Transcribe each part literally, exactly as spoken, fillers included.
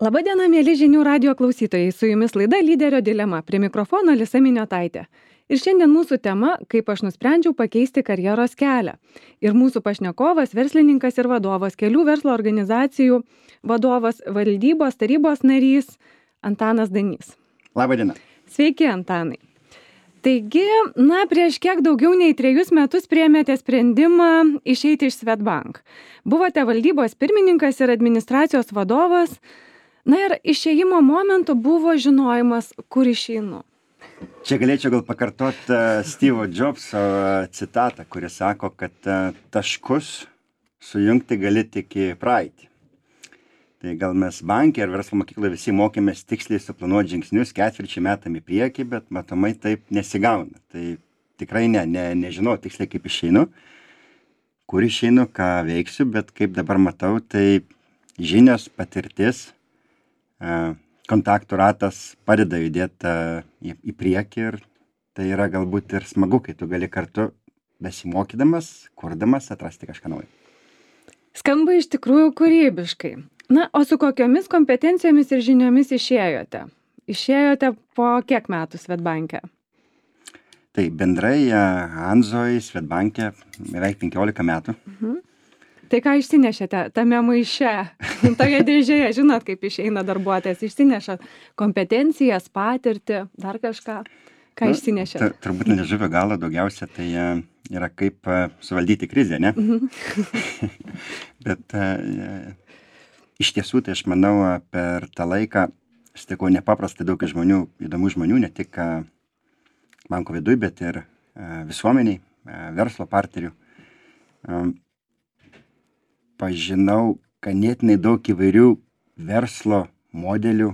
Labadiena, mėly žinių radijo klausytojai, su jumis laida Lyderio dilema, prie mikrofono Alisa Miniotaitė. Ir šiandien mūsų tema, kaip aš nusprendžiau pakeisti karjeros kelią. Ir mūsų pašnekovas, verslininkas ir vadovas, kelių verslo organizacijų vadovas, valdybos tarybos narys Antanas Danys. Labadiena. Sveiki, Antanai. Taigi, na, prieš kiek daugiau nei trejus metus priėmėte sprendimą išeiti iš Swedbank. Buvote valdybos pirmininkas ir administracijos vadovas. Na ir išėjimo momentu buvo žinojimas, kur išeinu. Čia galėčiau gal pakartoti uh, Steve'o Jobso uh, citatą, kuris sako, kad uh, taškus sujungti gali tik į praeitį. Tai gal mes bankė ir verslo mokykloje visi mokėmės tiksliai suplanuoti žingsnius ketvirčiai metam į priekį, bet matomai taip nesigauna. Tai tikrai ne, ne, nežinau tiksliai kaip išeinu, kur išeinu, ką veiksiu, bet kaip dabar matau, tai žinios, patirtis, kontaktų ratas padeda judėti į, į priekį ir tai yra galbūt ir smagu, kai tu gali kartu besimokydamas, kurdamas atrasti kažką naujo. Skamba iš tikrųjų kūrybiškai. Na, o su kokiomis kompetencijomis ir žiniomis išėjote? Išėjote po kiek metų Swedbank'e? Tai bendrai Hanzoj, Swedbank'e beveik penkiolika metų. Mhm. Tai ką išsinešėte tame maiše, toje dėžėje, žinot, kaip išeina darbuotojas, išsineša kompetencijas, patirtį, dar kažką, ką išsinešėte? Nu, turbūt nežuvio galo daugiausia tai yra kaip suvaldyti krizę, ne? Mhm. Bet iš tiesų, tai aš manau, per tą laiką sutikau nepaprastai daug žmonių, įdomių žmonių, ne tik banko viduj, bet ir visuomeniai, verslo partnerių. Pažinau ganėtinai daug įvairių verslo modelių.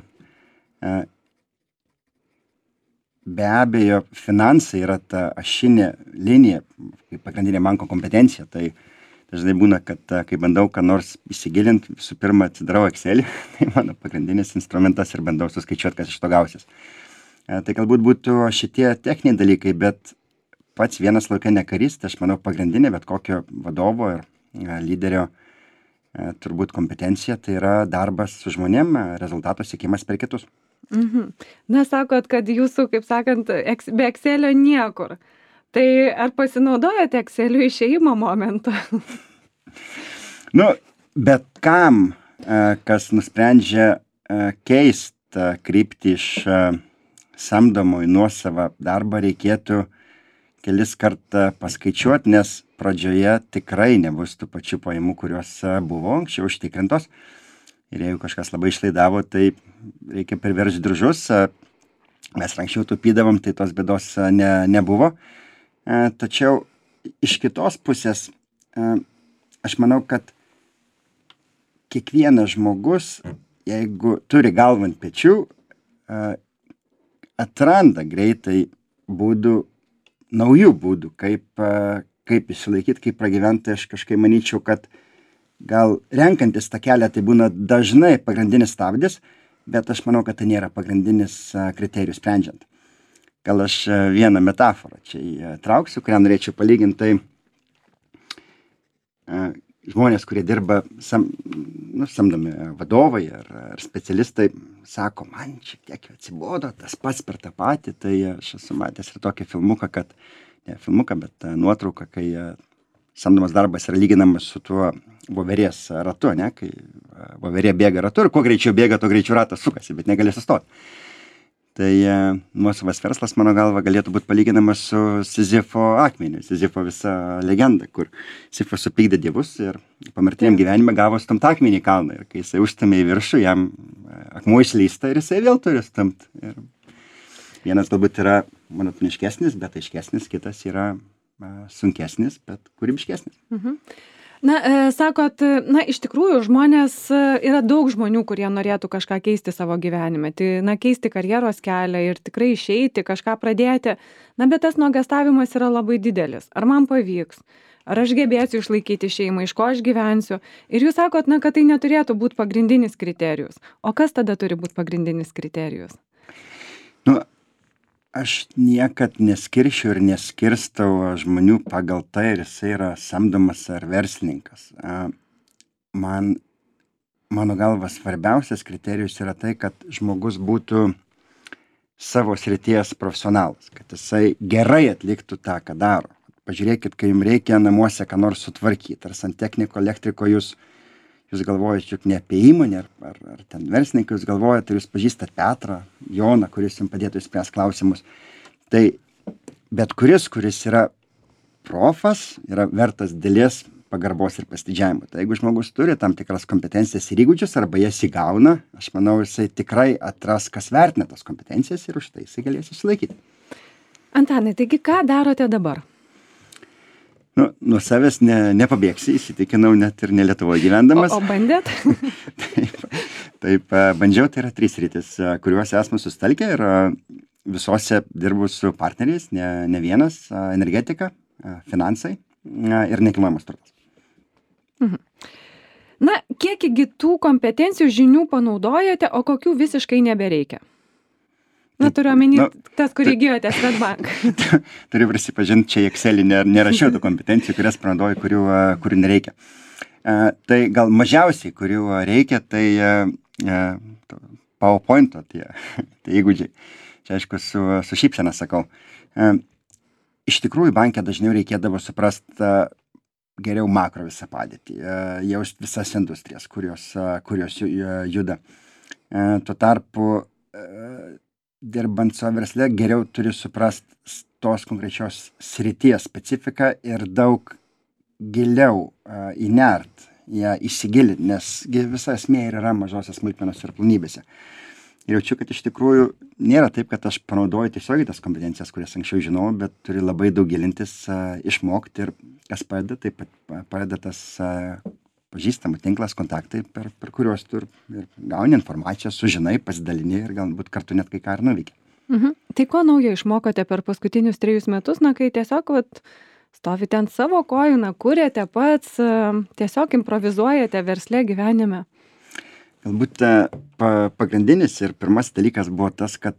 Be abejo, finansai yra ta ašinė linija, kaip pagrindinė banko kompetencija. Tai dažnai būna, kad kai bandau ką nors įsigilinti, visų pirma atsidarau Excelį, tai mano pagrindinis instrumentas ir bandau suskaičiuoti, kas iš to gausis. Tai galbūt būtų šitie techniniai dalykai, bet pats vienas lauke ne karys, tai aš manau pagrindinė bet kokio vadovo ir lyderio turbūt kompetencija, tai yra darbas su žmonėm, rezultato siekimas per kitus. Mhm. Na, sakot, kad jūsų, kaip sakant, be Excelio niekur. Tai ar pasinaudojote Excelio išėjimo momentą? Nu, bet kam, kas nusprendžia keisti kryptį iš samdomo į nuosavą darbą, reikėtų kelis kartą paskaičiuoti, nes pradžioje tikrai nebus tų pačių pajamų, kurios buvo anksčiau užtikrintos. Ir jeigu kažkas labai išlaidavo, tai reikia perveržti diržus. Mes anksčiau taupydavom, tai tos bėdos ne, nebuvo. Tačiau iš kitos pusės, aš manau, kad kiekvienas žmogus, jeigu turi galvą ant pečių, atranda greitai būdų, naujų būdų, kaip, kaip išsilaikyti, kaip pragyventi. Aš kažkaip manyčiau, kad gal renkantis tą kelią tai būna dažnai pagrindinis stabdis, bet aš manau, kad tai nėra pagrindinis kriterijus sprendžiant. Gal aš vieną metaforą čia trauksiu, kurią norėčiau palyginti. Tai žmonės, kurie dirba sam, nu, samdomi vadovai ar, ar specialistai, sako, man šiek tiek atsibodo, tas pats per tą patį. Tai aš esu matęs ir tokį filmuką, kad, ne filmuką, bet nuotrauką, kai samdomas darbas yra lyginamas su tuo voverės ratu, ne, kai voverė bėga ratu ir kuo greičiau bėga, tuo greičiau ratas sukasi, bet negali sustoti. Tai nuosavas verslas, mano galva, galėtų būti palyginamas su Sizifo akmeniu, Sizifo visa legenda, kur Sizifas supykdė dievus ir pamirtiniam gyvenime gavo stumt akmenį į kalną. Ir kai jisai užstumė į viršų, jam akmuo išleista ir jisai vėl turi stumt. Ir vienas galbūt yra monotoniškesnis, bet aiškesnis, kitas yra sunkesnis, bet kūrybiškesnis. Mhm. Na, e, sakot, na, iš tikrųjų žmonės, yra daug žmonių, kurie norėtų kažką keisti savo gyvenime, tai, na, keisti karjeros kelią ir tikrai išeiti, kažką pradėti, na, bet tas nuogąstavimas yra labai didelis. Ar man pavyks? Ar aš gebėsiu išlaikyti šeimą, iš ko aš gyvensiu? Ir jūs sakot, na, kad tai neturėtų būti pagrindinis kriterijus. O kas tada turi būti pagrindinis kriterijus? Nu, aš niekad neskiršiu ir neskirstau žmonių pagal tai, ar jisai yra samdomas ar verslininkas. Man mano galva svarbiausias kriterijus yra tai, kad žmogus būtų savo srities profesionalas, kad jisai gerai atliktų tą, ką daro. Pažiūrėkit, kai jums reikia namuose ką nors sutvarkyti, ar santechniko, elektriko, jūs, jūs galvojate juk ne apie įmonę, ar, ar, ar ten verslininkai, jūs galvojate, ar jūs pažįstat Petrą, Joną, kuris jums padėtų išspręsti klausimus. Tai bet kuris, kuris yra profas, yra vertas dėlės pagarbos ir pasididžiavimo. Tai jeigu žmogus turi tam tikras kompetencijas ir įgūdžius arba jas įgauna, aš manau, jisai tikrai atras, kas vertina tas kompetencijas ir už tai jisai galės išsilaikyti. Antanai, taigi ką darote dabar? Nu, nuo savęs ne, nepabėgsi, įsitikinau net ir ne Lietuvoje gyvendamas. O, o bandėt? taip, taip, bandžiau, tai yra trys rytis, kuriuose esame sustelkę ir visose dirbu su partneriais, ne, ne vienas, energetika, finansai ir nekilnojamas turtas. Mhm. Na, kiekgi tų kompetencijų žinių panaudojate, o kokių visiškai nebereikia? Na, turiu omeny nu, tas, kurį įgijote Swedbank. Turiu prisipažinti, čia į Excelį nerašiau tų kompetencijų, kurias panaudoju, kurių, kurių nereikia. Uh, tai gal mažiausiai, kurių reikia, tai uh, PowerPoint'o tie, tie įgūdžiai. Čia aišku, su, su šypsena sakau. Uh, iš tikrųjų, banke dažniau reikėdavo suprasti uh, geriau makro visą padėtį, jaust visas industrijas, kurios, kurios juda. Tuo tarpu, dirbant savo versle, geriau turi suprast tos konkrečios srities specifiką ir daug giliau įnert, ją įsigilinti, nes visa esmė yra mažosios smulkmenos ir plonybėse. Ir jaučiu, kad iš tikrųjų nėra taip, kad aš panaudoju tiesiogiai tas kompetencijas, kurias anksčiau žinau, bet turi labai daug gilintis, uh, išmokti ir kas padeda, taip pat padeda tas uh, pažįstamų tinklas, kontaktai, per, per kuriuos tu ir, ir gauni informaciją, sužinai, pasidalini ir galbūt kartu net kai ką ir nuveikia. Mhm. Tai ko naujo išmokote per paskutinius trejus metus, na, kai tiesiog vat, stovite ant savo kojų, na, kuriate pats, uh, tiesiog improvizuojate versle gyvenime? Galbūt pa, pagrindinis ir pirmas dalykas buvo tas, kad,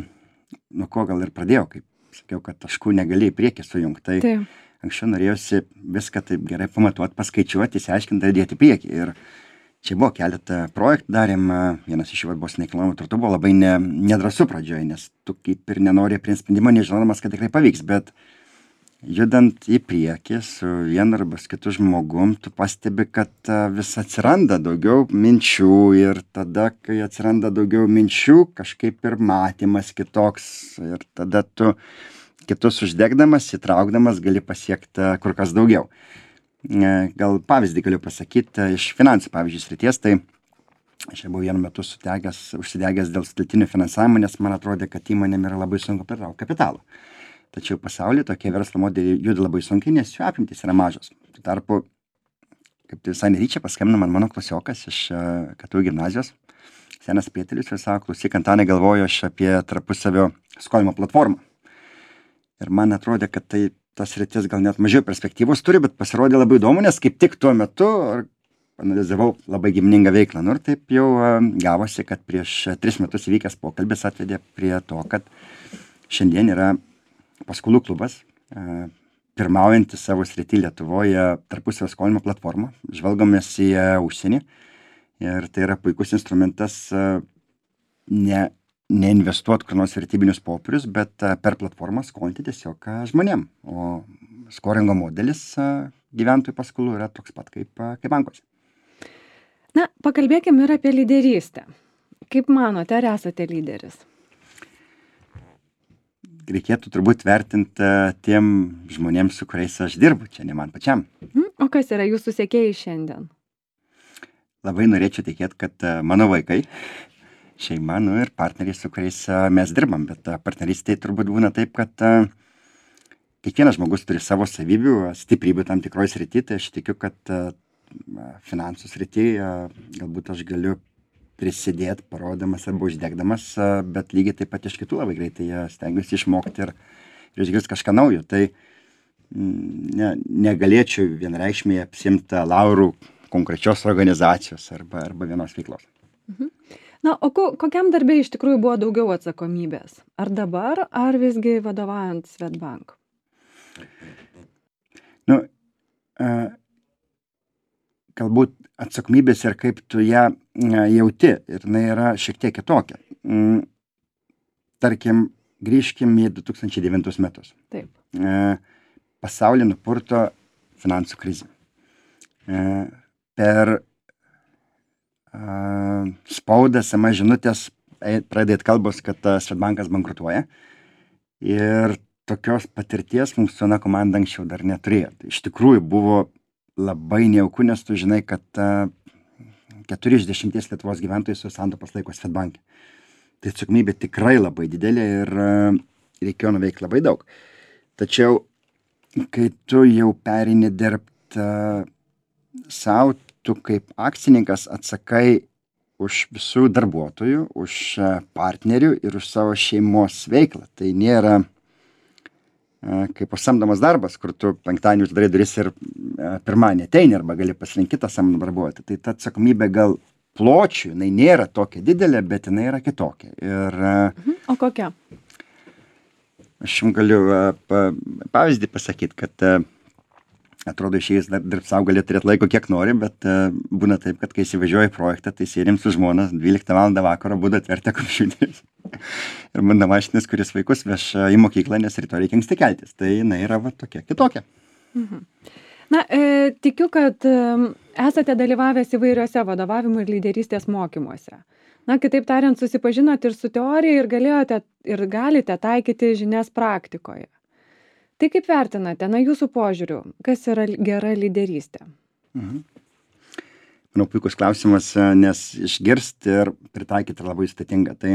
nuo ko gal ir pradėjau, kaip sakiau, kad taškų negali į priekį sujungti. Tai taip. Anksčiau norėjusi viską taip gerai pamatuoti, paskaičiuoti, įsiaiškinti, dėti į priekį. Ir čia buvo keletą projektų darėm, vienas iš jų buvo nekilnojamo turto, buvo labai ne, nedrąsu pradžioje, nes tu kaip ir nenori priimti sprendimą, nežinodamas, kad tikrai pavyks, bet judant į priekį su vienu arba kitu žmogum, tu pastebi, kad vis atsiranda daugiau minčių ir tada, kai atsiranda daugiau minčių, kažkaip ir matymas kitoks ir tada tu kitus uždegdamas, įtraukdamas gali pasiekti kur kas daugiau. Gal pavyzdį galiu pasakyti iš finansų, pavyzdžiui, srities, tai aš buvau vienu metu sudegęs, užsidegęs dėl šaltinių finansavimo, nes man atrodė, kad įmonėm yra labai sunku pritraukti kapitalą. Tačiau pasaulyje tokie verslo modeliai juda labai sunkiai, nes jų apimtys yra mažos. Tuo tarpu, kaip tai visai netyčia, paskambino man mano klasiokas iš K T U gimnazijos, senas prietelius ir sako, klausyk, Antanai, galvoju aš apie tarpusavio skolinimo platformą. Ir man atrodė, kad tai tas sritis gal net mažiau perspektyvos turi, bet pasirodė labai įdomu, nes kaip tik tuo metu analizavau labai giminingą veiklą. Nu ir taip jau gavosi, kad prieš tris metus įvykęs pokalbis atvedė prie to, kad šiandien yra paskolų klubas, pirmaujantis savo srity Lietuvoje tarpusavio skolinimo platformą, žvalgomės į užsienį ir tai yra puikus instrumentas ne, neinvestuoti kur nors vertybinius popierius, bet per platformą skolinti tiesiog žmonėm. O skoringo modelis gyventojų paskolų yra toks pat kaip, kaip bankuose. Na, pakalbėkime ir apie lyderystę. Kaip manote, ar esate lyderis? Reikėtų turbūt vertinti tiem žmonėms, su kuriais aš dirbu, čia ne man pačiam. O kas yra jūsų sekėjai šiandien? Labai norėčiau tikėti, kad mano vaikai, šeima, nu ir partneriai, su kuriais mes dirbam, bet partnerystėje turbūt būna taip, kad kiekvienas žmogus turi savo savybių, stiprybių tam tikroj srity, tai aš tikiu, kad finansų srity galbūt aš galiu prisidėti, parodamas arba uždegdamas, bet lygiai taip pat iš kitų labai greitai stengiuosi išmokti ir, ir išgirsti kažką naujo. Tai ne, negalėčiau vienreikšmiai apsimti laurų konkrečios organizacijos arba, arba vienos veiklos. Mhm. Na, o ko, kokiam darbė iš tikrųjų buvo daugiau atsakomybės? Ar dabar, ar visgi vadovaujant Swedbank? Nu, uh, galbūt atsakomybės ir kaip tu ją e, jauti. Ir jinai yra šiek tiek kitokia. Mm, tarkim, grįžkim į du tūkstančiai devintus metus. Taip. E, pasaulį nupurto finansų krizė. E, per e, spaudą, S M S žinutės pradėt kalbos, kad e, Swedbankas bankrutuoja. Ir tokios patirties mums viena komanda anksčiau dar neturėjo. Tai iš tikrųjų buvo labai nejauku, nes tu žinai, kad uh, keturi iš dešimties Lietuvos gyventojų su santaupas laiko Swedbanke. Tai atsakomybė tikrai labai didelė ir uh, reikėjo nuveikti labai daug. Tačiau, kai tu jau perini dirbti uh, savo, tu kaip akcininkas atsakai už visų darbuotojų, už uh, partnerių ir už savo šeimos veiklą. Tai nėra kaip pasamdomas darbas, kur tu penktadienį uždarai duris ir pirmadienį ateini arba gali pasirinkti kitą samdomą darbuotoją. Tai ta atsakomybė gal pločių, jinai nėra tokia didelė, bet jinai yra kitokia. Ir, mhm. O kokia? Aš jums galiu pa, pavyzdį pasakyti, kad atrodo išėjus dirbti savo gali turėti laiko kiek nori, bet būna taip, kad kai įsivažiuoji į projektą, tai sėdim su žmona dvyliktą valandą vakaro būdą atvertę kompiuterį. Ir mano mašinis, kuris vaikus veš į mokyklą, nes rytoj reikia anksti keltis. Tai jinai yra va, tokia kitokia. Mhm. Na, e, tikiu, kad e, esate dalyvavęs įvairiuose vadovavimo ir lyderystės mokymuose. Na, kitaip tariant, susipažinot ir su teorija ir galėjote ir galite taikyti žinias praktikoje. Tai kaip vertinate, na, jūsų požiūriu, kas yra gera lyderystė? Mhm. Manau, puikus klausimas, nes išgirsti ir pritaikyti yra labai sudėtinga. Tai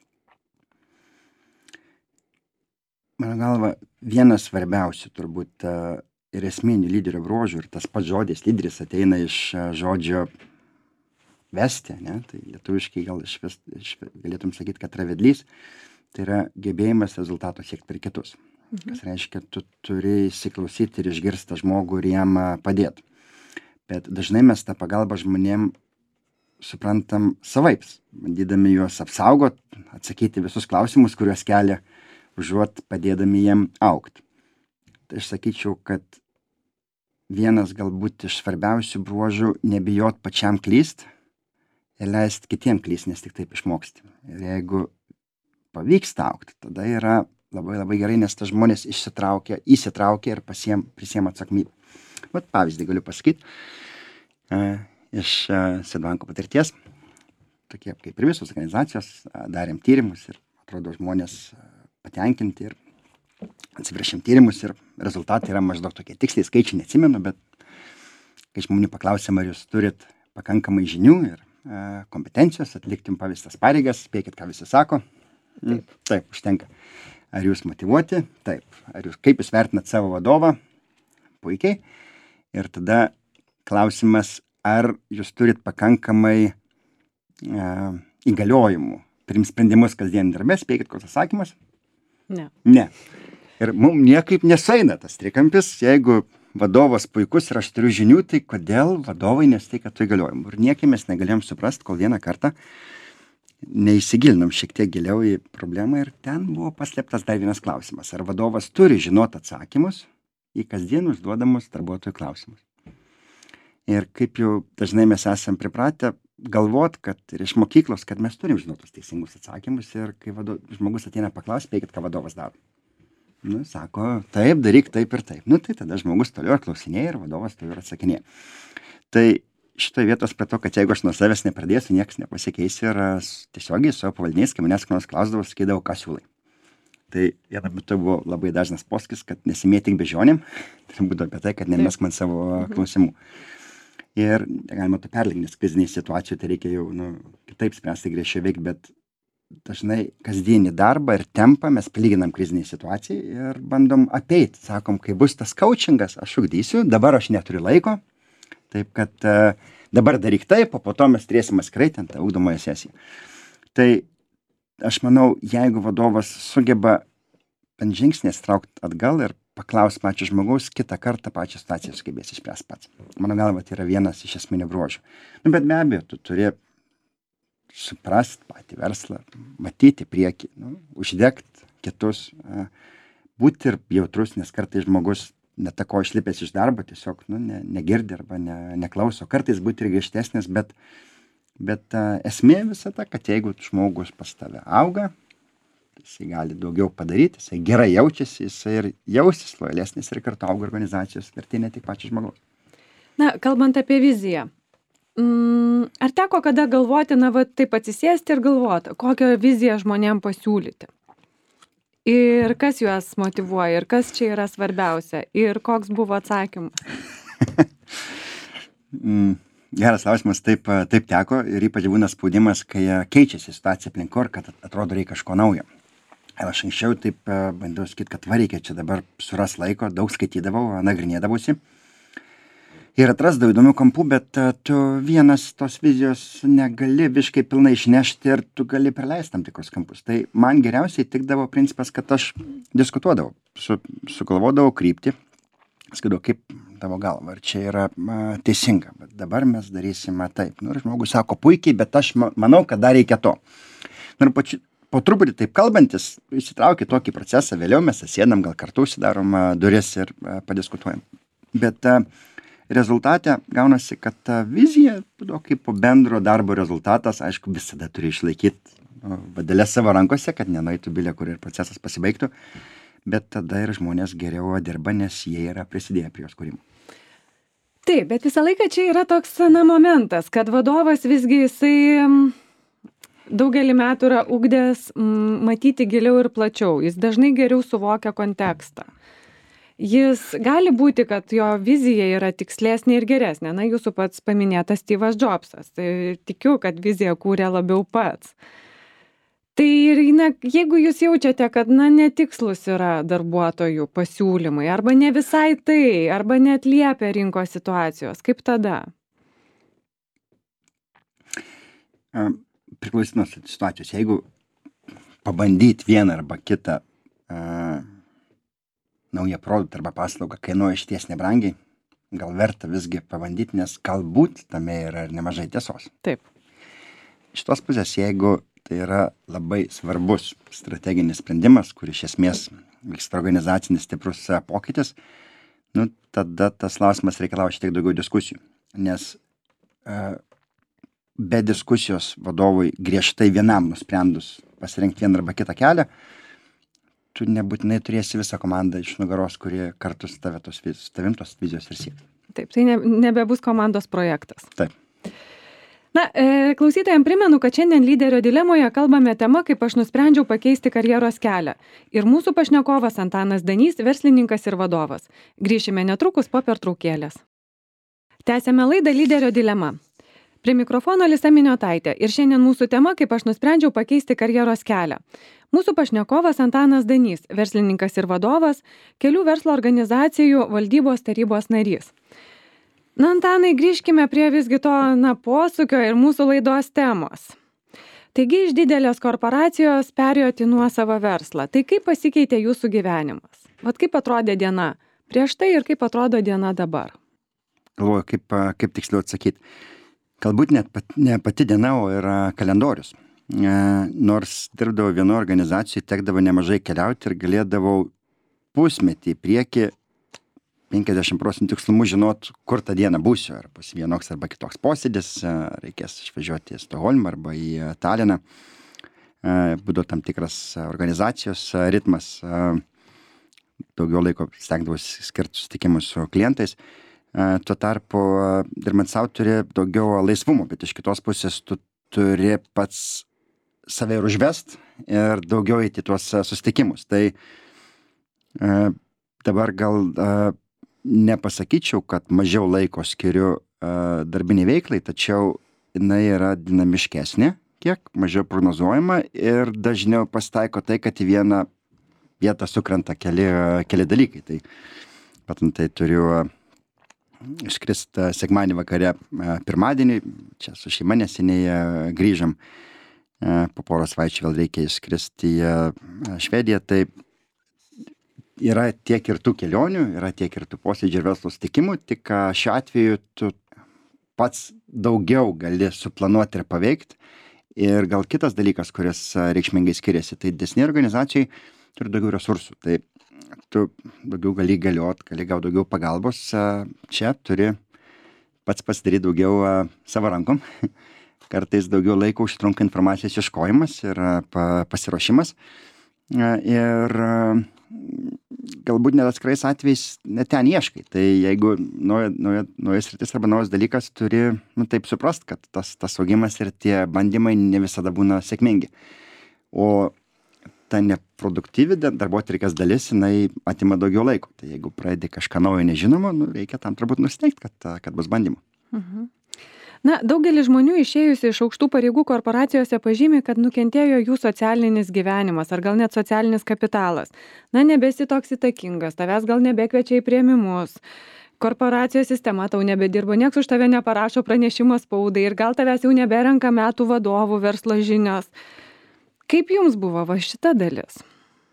mano galva, vienas svarbiausių turbūt ir esminių lyderio bruožų, ir tas pats žodis lyderis ateina iš žodžio vesti, ne? Tai lietuviškai gal išvest, iš, galėtum sakyti, kad yra vedlys, tai yra gebėjimas rezultato siekti per kitus. Mhm. Kas reiškia, tu turi įsiklausyti ir išgirsti žmogų ir jam padėti. Bet dažnai mes tą pagalbą žmonėm suprantam savaips, bandydami juos apsaugot, atsakyti visus klausimus, kuriuos kelia, užuot padėdami jiem augti. Tai aš sakyčiau, kad vienas galbūt iš svarbiausių bruožų nebijot pačiam klyst ir leist kitiem klyst, nes tik taip išmoksti. Ir jeigu pavyksta augti, tada yra labai labai gerai, nes tas žmonės išsitraukia, įsitraukia ir pasiem, prisiem atsakomybę. Vat pavyzdį galiu pasakyti e, iš e, Swedbanko patirties. Tokie kaip ir visos organizacijos, e, darėm tyrimus ir atrodo žmonės e, patenkinti ir atsiprašėm tyrimus ir rezultatai yra maždaug tokie tiksliai, skaičiai neatsimenu, bet kai žmonių paklausėm, ar jūs turit pakankamai žinių ir e, kompetencijos atlikti pavestas pareigas, spėkit, ką visi sako. Taip, taip užtenka. Ar jūs motyvuoti? Taip. Ar jūs, kaip jūs vertinat savo vadovą? Puikiai. Ir tada klausimas, ar jūs turit pakankamai e, įgaliojimų priimt sprendimus kasdien darbę? Spėkit, koks atsakymas? Ne. Ne. Ir mums niekaip nesueina tas trikampis, jeigu vadovas puikus ir aš turiu žinių, tai kodėl vadovai nesuteikia tų įgaliojimų? Ir niekai mes negalėjom suprast, kol vieną kartą neįsigilinom šiek tiek giliau į problemą ir ten buvo paslėptas dar vienas klausimas. Ar vadovas turi žinot atsakymus į kasdien užduodamus darbuotojų klausimus? Ir kaip jau dažnai mes esam pripratę galvot, kad ir iš mokyklos, kad mes turim žinot tos teisingus atsakymus ir kai vado, žmogus ateina paklaust, spėkit, ką vadovas daro. Nu, sako, taip, daryk taip ir taip. Nu, tai tada žmogus toliau ir klausinėja ir vadovas toliau ir atsakinėja. Tai šitoje vietos prie to, kad jeigu aš nuo savęs nepradėsiu, niekas nepasikeis ir tiesiogiai su savo pavaldiniais, kai manęs kas klausdavo, sakydavau, ką siūlai. Tai viena metu buvo labai dažnas posakis, kad nesimėtik bežionėm, tai būtų apie tai, kad nemesk man savo klausimų. Ir galima to perlygti, nes kriziniai situacijų tai reikia jau nu, kitaip spręsti, griežčiau veikti, bet dažnai kasdienį darbą ir tempą mes palyginam kriziniai situacijai ir bandom apeiti. Sakom, kai bus tas coachingas, aš ugdysiu, dabar aš neturiu laiko. Taip, kad uh, dabar daryk taip, o po to mes turėsim atskirai ten tą ugdomąją sesiją. Tai aš manau, jeigu vadovas sugeba bent žingsnį traukti atgal ir paklaus pačio žmogaus, kitą kartą pačią situaciją sugebės išspręsti pats. Mano galva, tai yra vienas iš esminių bruožų. Nu, bet be abejo, tu turi suprast patį verslą, matyti priekį, nu, uždegt kitus, uh, būti ir jautrus, nes kartais žmogus net ta ko išlipęs iš darbo, tiesiog nu, ne, negirdi arba ne, neklauso. Kartais būti ir griežtesnis, bet, bet uh, esmė visa ta, kad jeigu žmogus pas tave auga, jisai gali daugiau padaryti, jisai gerai jaučiasi, jisai ir jausis lojalesnis ir kartu auga organizacijos vertė ne tik pačio žmogaus. Na, kalbant apie viziją, mm, ar teko kada galvoti, na, va, taip atsisėsti ir galvoti, kokią viziją žmonėm pasiūlyti? Ir kas juos motyvuoja, ir kas čia yra svarbiausia, ir koks buvo atsakymas? mm, geras klausimas, taip, taip teko ir ypač būna spaudimas, kai keičiasi situacija aplinkui ir kad atrodo reikia kažko naujo. Ir aš anksčiau taip bandau sakyti, kad va reikia čia dabar suras laiko, daug skaitydavau, nagrinėdavausi. Ir atrasdavau įdomių kampų, bet tu vienas tos vizijos negali visiškai pilnai išnešti ir tu gali praleisti tam tikrus kampus. Tai man geriausiai tikdavo principas, kad aš diskutuodavau, su, sugalvodavau kryptį, skaidau, kaip tavo galva, ar čia yra a, teisinga, bet dabar mes darysime taip. Nu, ir žmogus sako, puikiai, bet aš ma, manau, kad dar reikia to. Nu, ir pači, po truputį taip kalbantis, įsitraukia tokį procesą, vėliau mes sėdam, gal kartu užsidarom a, duris ir a, padiskutuojam. Bet a, rezultate gaunasi, kad ta vizija, kaip po bendro darbo rezultatas, aišku, visada turi išlaikyti vadelės savo rankose, kad nenueitų bilė, kur ir procesas pasibaigtų, bet tada ir žmonės geriau dirba, nes jie yra prisidėję prie jos kūrimo. Taip, bet visą laiką čia yra toks na, momentas, kad vadovas visgi jisai daugelį metų yra ugdęs matyti giliau ir plačiau, jis dažnai geriau suvokia kontekstą. Jis gali būti, kad jo vizija yra tikslesnė ir geresnė. Na, jūsų pats paminėtas Steve'as Jobsas. Tai tikiu, kad viziją kūrė labiau pats. Tai na, jeigu jūs jaučiate, kad na, netikslus yra darbuotojų pasiūlymai, arba ne visai tai, arba neatliepia rinkos situacijos, kaip tada? Priklausys nuo situacijos. Jeigu pabandyti vieną arba kitą uh, naują produktą arba paslaugą kainuoja išties nebrangiai, gal verta visgi pabandyti, nes galbūt tame yra ir nemažai tiesos. Taip. Iš tos pusės, jeigu tai yra labai svarbus strateginis sprendimas, kur iš esmės vyksta organizacinis stiprus pokytis, nu, tada tas klausimas reikalauja šiek tiek daugiau diskusijų. Nes uh, be diskusijos vadovui griežtai vienam nusprendus pasirinkti vieną arba kitą kelią, tu nebūtinai turėsi visą komandą iš nugaros, kurie kartu su tave tos, tavim tos vizijos ir sieks. Taip, tai ne, nebebus komandos projektas. Taip. Na, e, klausytojams primenu, kad šiandien lyderio dilemoje kalbame tema, kaip aš nusprendžiau pakeisti karjeros kelią. Ir mūsų pašnekovas Antanas Danys, verslininkas ir vadovas. Grįšime netrukus po pertraukėlės. Tęsiame laidą lyderio dilema. Prie mikrofono Alisa Miniotaitė ir šiandien mūsų tema, kaip aš nusprendžiau pakeisti karjeros kelią. Mūsų pašnekovas Antanas Danys, verslininkas ir vadovas, kelių verslo organizacijų valdybos tarybos narys. Na, Antanai, grįžkime prie visgi to na, posūkio ir mūsų laidos temos. Taigi iš didelės korporacijos perėjote į nuosavą verslą. Tai kaip pasikeitė jūsų gyvenimas? Vat kaip atrodė diena prieš tai ir kaip atrodo diena dabar? Galvoju, kaip, kaip tiksliau atsakyti. Galbūt net pat, ne pati diena, o yra kalendorius. E, nors dirbdavau vienoje organizacijoje, tekdavo nemažai keliauti ir galėdavau pusmetį į priekį penkiasdešimt procentų tikslumu žinot, kur tą dieną būsiu. Ar bus vienoks arba kitoks posėdis, reikės išvažiuoti į Stokholmą arba į Taliną. E, būdavo tam tikras organizacijos ritmas. E, daugiau laiko stengdavausi skirti susitikimus su klientais. Tuo tarpu, dirbant savo, turi daugiau laisvumo, bet iš kitos pusės tu turi pats save ir užvest ir daugiau eiti tuos susitikimus. Tai e, dabar gal e, nepasakyčiau, kad mažiau laiko skiriu e, darbiniai veiklai, tačiau jinai yra dinamiškesnė, kiek mažiau prognozuojama ir dažniau pasitaiko tai, kad į vieną vietą sukrenta keli, keli dalykai. Tai patantai turiu iškrist sekmadienį vakare pirmadienį, čia su šeima neseniai grįžom, po poros savaičių vėl reikia išskristi į Švediją, tai yra tiek ir tų kelionių, yra tiek ir tų posėdžių ir verslo susitikimų, tik šiuo atveju tu pats daugiau gali suplanuoti ir paveikti. Ir gal kitas dalykas, kuris reikšmingai skiriasi, tai didesnė organizacijai turi daugiau resursų. Tai tu daugiau gali galiot, gali gauti daugiau pagalbos, čia turi pats pasidaryti daugiau savo rankom. Kartais daugiau laiko užtrunka informacijos ieškojimas ir pa, pasiruošimas. Ir galbūt net atskirais atvejais net ten ieškai. Tai jeigu nauja, nauja, naujas sritis arba naujas dalykas, turi nu, taip suprast, kad tas, tas augimas ir tie bandymai ne visada būna sėkmingi. O ta neproduktyvi darbotvarkės dalis, jinai atima daugiau laiko. Tai jeigu pradedi kažką naujo nežinomo, nu, reikia tam turbūt nusiteikti, kad, kad bus bandymų. Mhm. Na, daugelis žmonių išėjusi iš aukštų pareigų korporacijose pažymi, kad nukentėjo jų socialinis gyvenimas ar gal net socialinis kapitalas. Na, nebesi toks įtakingas, tavęs gal nebekviečia į priėmimus. Korporacijos sistema tau nebedirbo, nieks už tave neparašo pranešimo spaudai ir gal tavęs jau neberenka metų vadovų verslo žinios. Kaip jums buvo va šita dalis?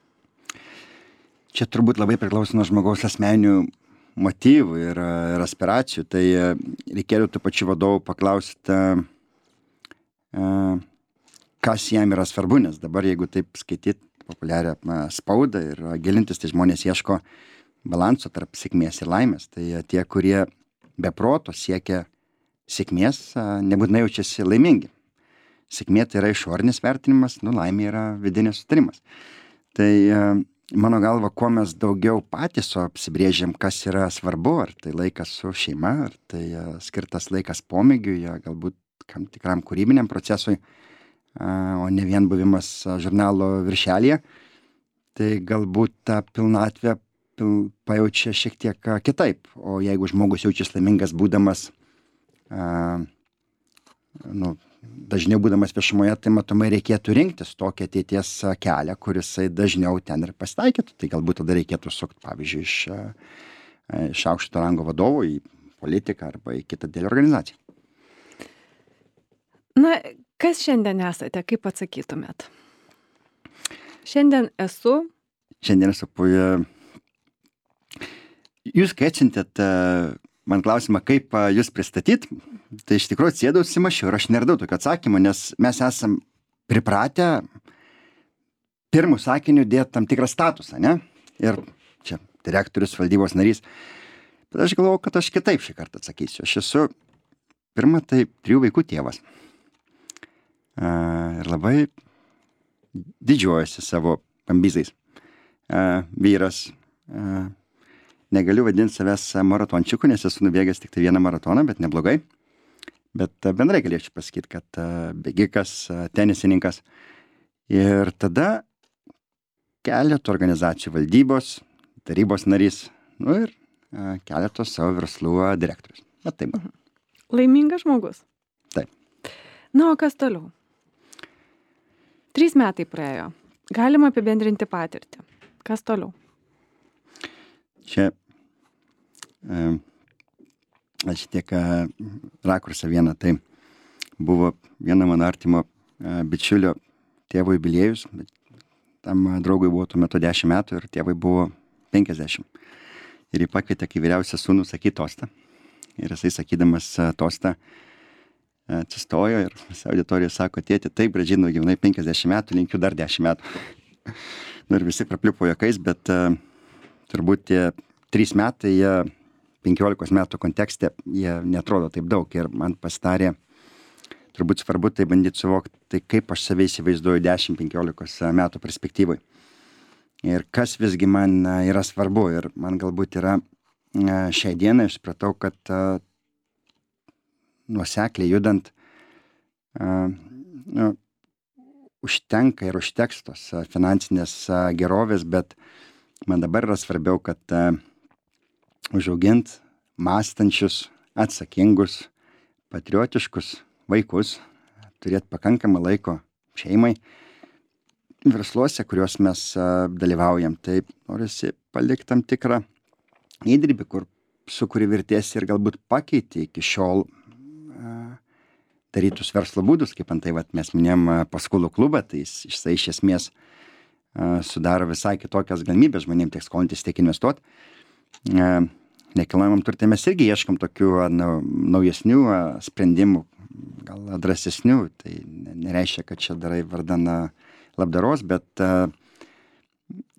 Čia turbūt labai priklauso nuo žmogaus asmeninių motyvų ir, ir aspiracijų. Tai reikėtų tų pačių vadovų paklausti, kas jam yra svarbu, nes dabar jeigu taip skaityti populiarią spaudą ir gilintis, tai žmonės ieško balanso tarp sėkmės ir laimės. Tai tie, kurie be proto siekia sėkmės, nebūtinai jaučiasi laimingi. Sėkmė tai yra išorinis vertinimas, nu laimė yra vidinis sutarimas. Tai mano galva, kuo mes daugiau patys apsibrėžiam, kas yra svarbu, ar tai laikas su šeima, ar tai skirtas laikas pomėgiui, galbūt kam tikram kūrybiniam procesui, o ne vien buvimas žurnalo viršelėje, tai galbūt tą pilnatvę pil, pajaučia šiek tiek kitaip. O jeigu žmogus jaučiasi laimingas būdamas, a, nu, dažniau būdamas viešumoje, tai matomai reikėtų rinktis tokį ateities kelią, kuris dažniau ten ir pasitaikytų. Tai galbūt tada reikėtų sukti, pavyzdžiui, iš, iš aukšto rango vadovo į politiką arba į kitą didelę organizaciją. Na, kas šiandien esate, kaip atsakytumėt? Šiandien esu. Šiandien esu. Jūs kai atsintėt man klausimą, kaip jūs pristatyt, tai iš tikrųjų sėdau susimašiau ir aš neradau tokio atsakymo, nes mes esam pripratę pirmų sakinių dėti tam tikrą statusą, ne? Ir čia direktorius, valdybos narys. Bet aš galvoju, kad aš kitaip šį kartą atsakysiu. Aš esu pirma, tai trijų vaikų tėvas. Ir labai didžiuojasi savo ambizais. Vyras. Negaliu vadinti savęs maratončiuku, nes esu nubėgęs tik tai vieną maratoną, bet neblogai. Bet bendrai galėčiau pasakyti, kad bėgikas, tenisininkas. Ir tada keletų organizacijų valdybos, tarybos narys, nu ir keletos savo verslų direktorius. Bet taip. Laimingas žmogus. Taip. Na, o kas toliau? Trys metai praėjo. Galima apibendrinti patirtį. Kas toliau? Čia e, aš tiek rakursą vieną, tai buvo vieno mano artimo e, bičiulio tėvo jubiliejus, bet tam draugui buvo tuo metu dešimt metų ir tėvai buvo penkiasdešimt. Ir jį pakvietė kaip vyriausią sūnų sakyti tostą. Ir jisai sakydamas tostą atsistojo ir visą auditoriją sako, tėti, taip, gražinu, gyvenai penkiasdešimt metų, linkiu dar dešimt metų. Nu ir visi prapliupo juokais, bet e, turbūt tie trys metai, jie penkiolikos metų kontekste, jie netrodo taip daug ir man pasidarė, turbūt svarbu tai bandyti suvokti, tai kaip aš save įsivaizduoju dešimt penkiolikos metų perspektyvai. Ir kas visgi man yra svarbu ir man galbūt yra šiai dienai, aš supratau, kad nuosekliai judant, nu, užtenka ir užteks tos finansinės gerovės, bet man dabar yra svarbiau, kad uh, užaugint mąstančius, atsakingus, patriotiškus vaikus, turėti pakankamą laiko šeimai, versluose, kuriuos mes uh, dalyvaujam. Taip, norisi palikti tam tikrą įdirbį, kur sukuri vertės ir galbūt pakeiti iki šiol uh, darytus verslo būdus, kaip antai vat, mes minėjom uh, paskolų klubą, tai jis, jisai iš esmės sudaro visai kitokias galimybės žmonėms tiek skolintis, tiek investuoti. Nekilnojamam turte mes irgi ieškom tokių na, naujesnių sprendimų, gal drąsesnių. Tai nereiškia, kad čia darai vardan labdaros, bet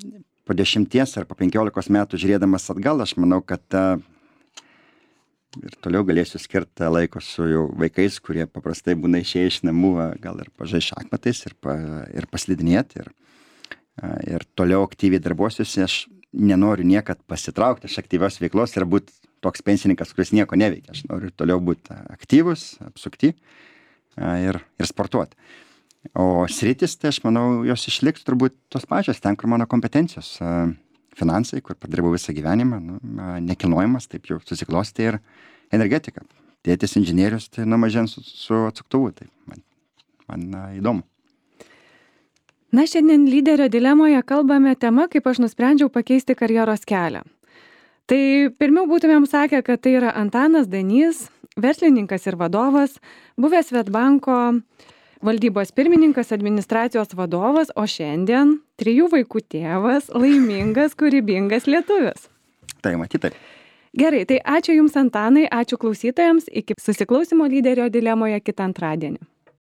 po dešimties ar po penkiolikos metų žiūrėdamas atgal, aš manau, kad uh, ir toliau galėsiu skirti laiko su jau vaikais, kurie paprastai būna išėję iš namų, gal ir pažai šachmatais, ir, pa, ir paslidinėti, ir, ir toliau aktyviai darbuosiuosi. Aš nenoriu niekad pasitraukti iš aktyvios veiklos ir būti toks pensininkas, kuris nieko neveikia. Aš noriu toliau būti aktyvus, apsukti ir, ir sportuoti. O sritis, tai aš manau, jos išliks turbūt tos pačios, ten, kur mano kompetencijos. Finansai, kur padirbau visą gyvenimą, nu, nekilnojimas, taip jau susiklosti, ir energetika. Tėtis inžinierius, tai nuo mažens su, su atsuktuvu, tai man, man na, įdomu. Na, šiandien lyderio dilemoje kalbame tema, kaip aš nusprendžiau pakeisti karjeros kelią. Tai pirmiau būtumėm sakę, kad tai yra Antanas Danys, verslininkas ir vadovas, buvęs Swedbanko valdybos pirmininkas, administracijos vadovas, o šiandien trijų vaikų tėvas, laimingas, kūrybingas lietuvis. Tai matyt, taip. Gerai, tai ačiū Jums, Antanai, ačiū klausytojams, iki susiklausimo lyderio dilemoje kitą antradienį.